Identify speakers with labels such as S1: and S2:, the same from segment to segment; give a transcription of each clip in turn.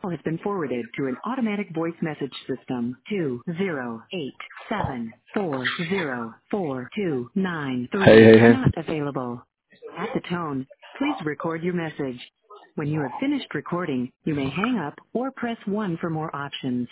S1: Has been forwarded to an automatic voice message system. 208740429
S2: Hey, hey,
S1: is
S2: hey.
S1: not available. At the tone, please record your message. When you have finished recording, you may hang up or press 1 for more options.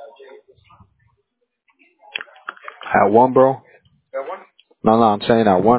S2: At one, bro? No, I'm saying at one.